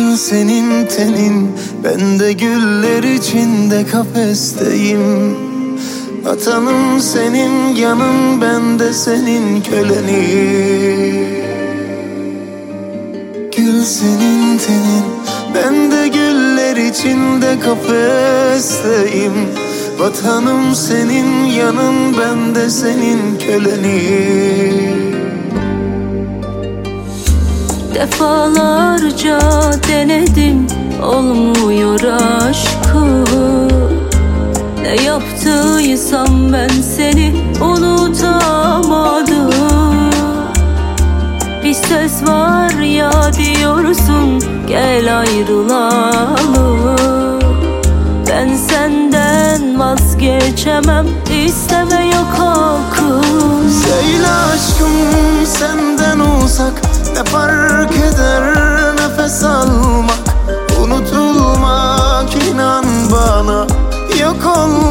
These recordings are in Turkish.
Gül senin tenin, ben de güller içinde kafesteyim. Vatanım senin yanın, ben de senin kölenim. Gül senin tenin, ben de güller içinde kafesteyim. Vatanım senin yanın, ben de senin kölenim. Defalarca denedim, olmuyor aşkım. Ne yaptıysam ben seni unutamadım. Bir söz var ya diyorsun, gel ayrılalım. Ben senden vazgeçemem, isteme yok hakkım. Söyle aşkım, senden uzak ne fark eder nefes almak, unutulmak, inan bana yok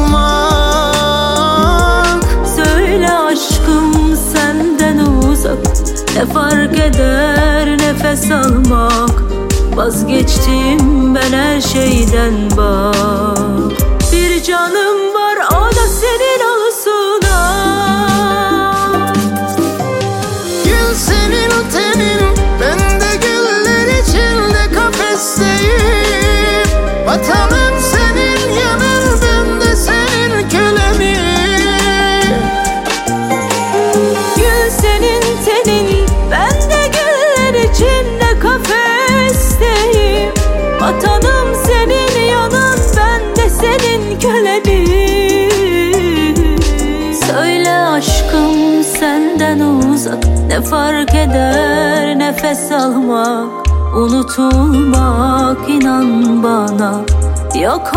olmak. Söyle aşkım, senden uzak ne fark eder nefes almak. Vazgeçtim ben her şeyden bak. Bir canım var, o da senin olsun ah. Gül senin tenin, ben de güller içinde kafesteyim. Vatanım senin yanın, ben de senin kölenim. Gül senin tenin, ben de güller içinde kafesteyim. Vatanım senin yanın, ben de senin kölenim. Söyle aşkım, senden uzak ne fark eder nefes almak, unutulmak, inan bana yok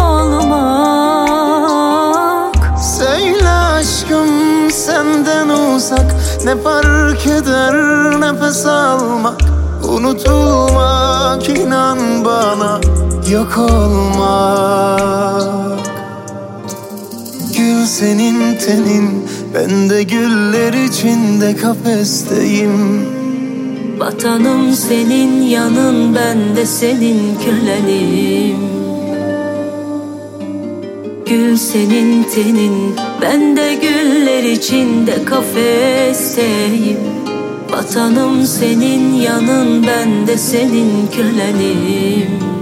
olmak. Söyle aşkım, senden uzak ne fark eder nefes almak, unutulmak, inan bana yok olmak. Gül senin tenin, ben de güller içinde kafesteyim. Vatanım senin yanın, ben de senin kölenim. Gül senin tenin, ben de güller içinde kafesteyim. Vatanım senin yanın, ben de senin kölenim.